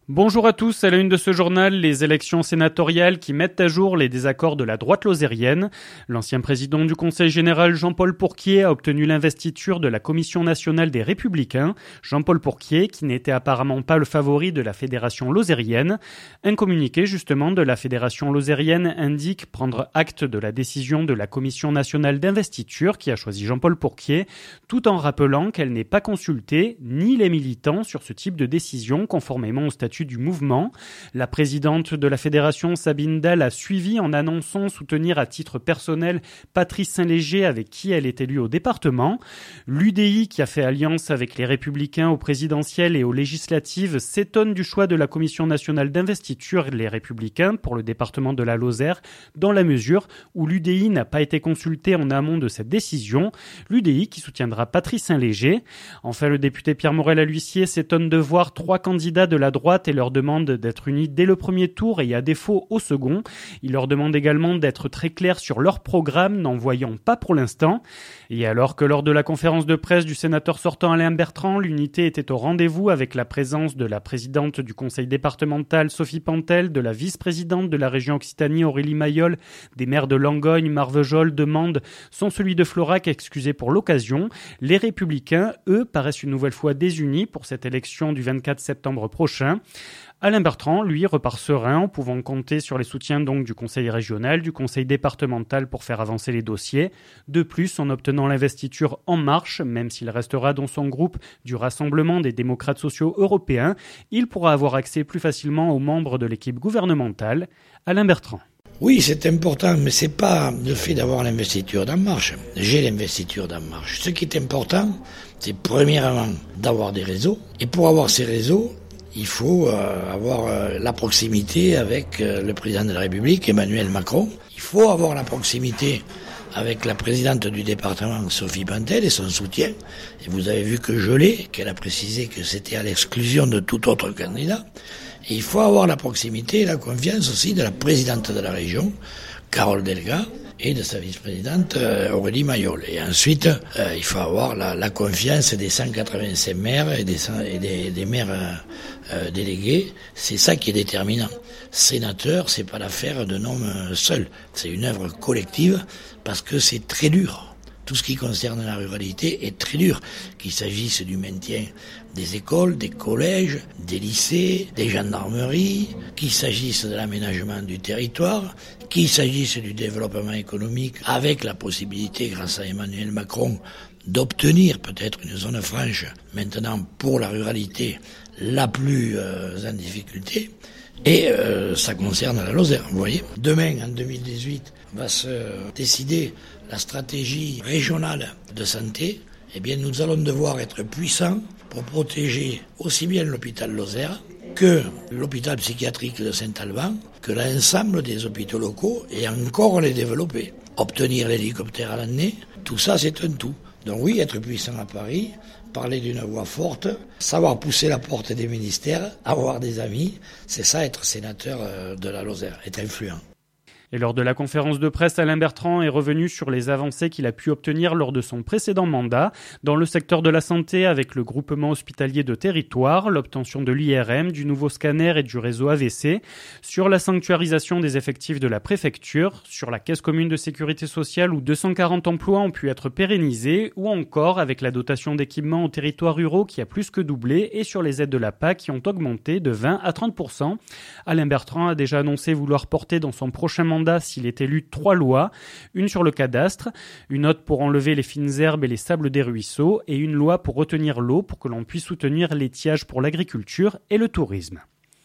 Bonjour à tous, à la une de ce journal, les élections sénatoriales qui mettent à jour les désaccords de la droite lozérienne. L'ancien président du Conseil général Jean-Paul Pourquier a obtenu l'investiture de la Commission nationale des Républicains. Jean-Paul Pourquier, qui n'était apparemment pas le favori de la Fédération lozérienne. Un communiqué justement de la Fédération lozérienne indique prendre acte de la décision de la Commission nationale d'investiture qui a choisi Jean-Paul Pourquier, tout en rappelant qu'elle n'est pas consultée ni les militants sur ce type de décision conformément au statut du mouvement. La présidente de la fédération, Sabine Dalle, a suivi en annonçant soutenir à titre personnel Patrice Saint-Léger avec qui elle est élue au département. L'UDI, qui a fait alliance avec les Républicains aux présidentielles et aux législatives, s'étonne du choix de la Commission nationale d'investiture, les Républicains, pour le département de la Lozère, dans la mesure où l'UDI n'a pas été consultée en amont de cette décision. L'UDI qui soutiendra Patrice Saint-Léger. Enfin, le député Pierre Morel-Alhuissier s'étonne de voir 3 candidats de la droite et leur demande d'être unis dès le premier tour et à défaut au second. Il leur demande également d'être très clairs sur leur programme, n'en voyant pas pour l'instant. Et alors que lors de la conférence de presse du sénateur sortant Alain Bertrand, l'unité était au rendez-vous avec la présence de la présidente du conseil départemental Sophie Pantel, de la vice-présidente de la région Occitanie Aurélie Mayol, des maires de Langogne, Marvejols, de Mende, sans celui de Florac excusé pour l'occasion, les Républicains, eux, paraissent une nouvelle fois désunis pour cette élection du 24 septembre prochain. Alain Bertrand, lui, repart serein en pouvant compter sur les soutiens donc du conseil régional, du conseil départemental pour faire avancer les dossiers. De plus, en obtenant l'investiture En Marche, même s'il restera dans son groupe du Rassemblement des démocrates sociaux européens, il pourra avoir accès plus facilement aux membres de l'équipe gouvernementale. Alain Bertrand. Oui, c'est important, mais c'est pas le fait d'avoir l'investiture d'En Marche. J'ai l'investiture d'En Marche. Ce qui est important, c'est premièrement d'avoir des réseaux. Et pour avoir ces réseaux, il faut avoir la proximité avec le président de la République, Emmanuel Macron. Il faut avoir la proximité avec la présidente du département, Sophie Pantel, et son soutien. Et vous avez vu que je l'ai, qu'elle a précisé que c'était à l'exclusion de tout autre candidat. Et il faut avoir la proximité et la confiance aussi de la présidente de la région, Carole Delga, et de sa vice-présidente Aurélie Mayol. Et ensuite, il faut avoir la confiance des 185 maires et des maires délégués. C'est ça qui est déterminant. Sénateur, c'est pas l'affaire d'un homme seul. C'est une œuvre collective parce que c'est très dur. Tout ce qui concerne la ruralité est très dur, qu'il s'agisse du maintien des écoles, des collèges, des lycées, des gendarmeries, qu'il s'agisse de l'aménagement du territoire, qu'il s'agisse du développement économique, avec la possibilité, grâce à Emmanuel Macron, d'obtenir peut-être une zone franche, maintenant pour la ruralité la plus en difficulté. Et ça concerne la Lozère, vous voyez. Demain, en 2018, va se décider la stratégie régionale de santé. Eh bien, nous allons devoir être puissants pour protéger aussi bien l'hôpital Lozère que l'hôpital psychiatrique de Saint-Alban, que l'ensemble des hôpitaux locaux et encore les développer. Obtenir l'hélicoptère à l'année, tout ça c'est un tout. Donc oui, être puissant à Paris, parler d'une voix forte, savoir pousser la porte des ministères, avoir des amis, c'est ça être sénateur de la Lozère, être influent. Et lors de la conférence de presse, Alain Bertrand est revenu sur les avancées qu'il a pu obtenir lors de son précédent mandat dans le secteur de la santé avec le groupement hospitalier de territoire, l'obtention de l'IRM, du nouveau scanner et du réseau AVC, sur la sanctuarisation des effectifs de la préfecture, sur la caisse commune de sécurité sociale où 240 emplois ont pu être pérennisés ou encore avec la dotation d'équipement aux territoires ruraux qui a plus que doublé et sur les aides de la PAC qui ont augmenté de 20 à 30%. Alain Bertrand a déjà annoncé vouloir porter dans son prochain mandat s'il est élu 3 lois, une sur le cadastre, une autre pour enlever les fines herbes et les sables des ruisseaux et une loi pour retenir l'eau pour que l'on puisse soutenir l'étiage pour l'agriculture et le tourisme.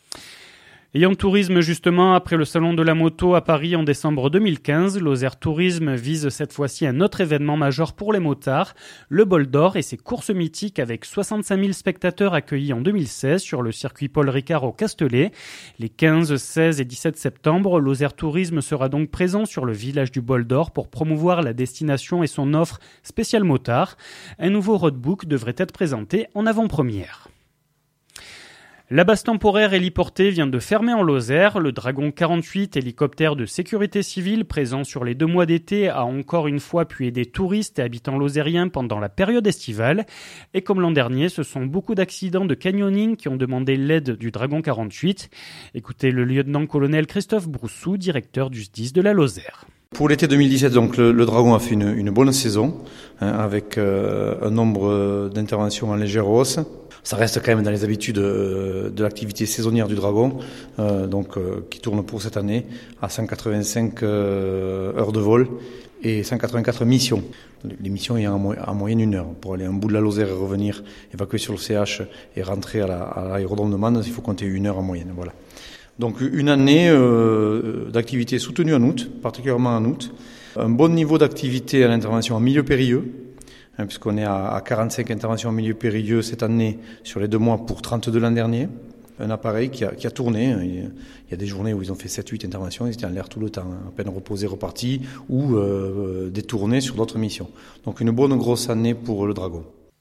Et en tourisme, justement, après le salon de la moto à Paris en décembre 2015, Lozère Tourisme vise cette fois-ci un autre événement majeur pour les motards, le Bol d'Or et ses courses mythiques avec 65 000 spectateurs accueillis en 2016 sur le circuit Paul Ricard au Castellet. Les 15, 16 et 17 septembre, Lozère Tourisme sera donc présent sur le village du Bol d'Or pour promouvoir la destination et son offre spéciale motard. Un nouveau roadbook devrait être présenté en avant-première. La base temporaire héliportée vient de fermer en Lozère. Le Dragon 48, hélicoptère de sécurité civile présent sur les 2 mois d'été, a encore une fois pu aider touristes et habitants lozériens pendant la période estivale. Et comme l'an dernier, ce sont beaucoup d'accidents de canyoning qui ont demandé l'aide du Dragon 48. Écoutez le lieutenant-colonel Christophe Broussou, directeur du SDIS de la Lozère. Pour l'été 2017, donc le Dragon a fait une bonne saison, avec un nombre d'interventions en légère hausse. Ça reste quand même dans les habitudes de l'activité saisonnière du Dragon, qui tourne pour cette année à 185 heures de vol et 184 missions. Les missions ayant en moyenne 1 heure. Pour aller en bout de la Lozère et revenir, évacuer sur le CH et rentrer à l'aérodrome de Mende, il faut compter 1 heure en moyenne. Voilà. Donc une année d'activité soutenue en août, particulièrement en août. Un bon niveau d'activité à l'intervention en milieu périlleux, puisqu'on est à 45 interventions en milieu périlleux cette année sur les 2 mois pour 32 l'an dernier. Un appareil qui a tourné. Il y a des journées où ils ont fait 7-8 interventions, ils étaient en l'air tout le temps, à peine reposés, repartis, ou détournés sur d'autres missions. Donc une bonne grosse année pour le Dragon.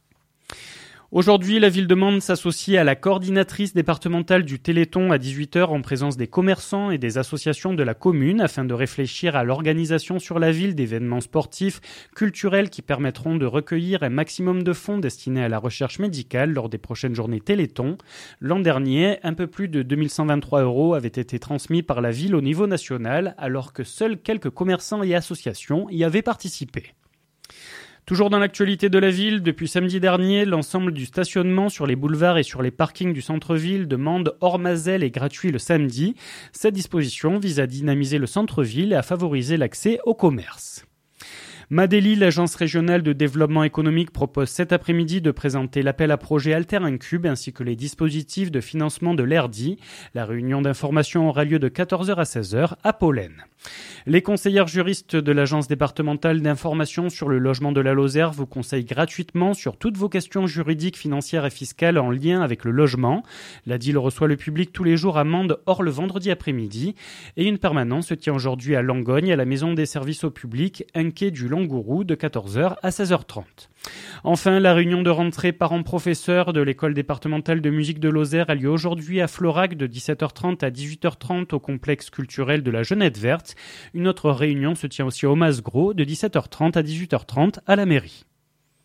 Aujourd'hui, la ville de Mende s'associe à la coordinatrice départementale du Téléthon à 18h en présence des commerçants et des associations de la commune afin de réfléchir à l'organisation sur la ville d'événements sportifs, culturels qui permettront de recueillir un maximum de fonds destinés à la recherche médicale lors des prochaines journées Téléthon. L'an dernier, un peu plus de 2123 € avaient été transmis par la ville au niveau national alors que seuls quelques commerçants et associations y avaient participé. Toujours dans l'actualité de la ville, depuis samedi dernier, l'ensemble du stationnement sur les boulevards et sur les parkings du centre-ville de Mende hors Mazel est gratuit le samedi. Cette disposition vise à dynamiser le centre-ville et à favoriser l'accès au commerce. Madélie, l'agence régionale de développement économique, propose cet après-midi de présenter l'appel à projet Alter Incube ainsi que les dispositifs de financement de l'ERDI. La réunion d'information aura lieu de 14h à 16h à Pollen. Les conseillères juristes de l'agence départementale d'information sur le logement de la Lozère vous conseillent gratuitement sur toutes vos questions juridiques, financières et fiscales en lien avec le logement. La DIL reçoit le public tous les jours à Mende hors le vendredi après-midi. Et une permanence se tient aujourd'hui à Langogne à la maison des services au public, un quai du Langourou de 14h à 16h30. Enfin, la réunion de rentrée parents-professeurs de l'école départementale de musique de Lozère a lieu aujourd'hui à Florac de 17h30 à 18h30 au complexe culturel de la Jeunette Verte. Une autre réunion se tient aussi au Masgros de 17h30 à 18h30 à la mairie.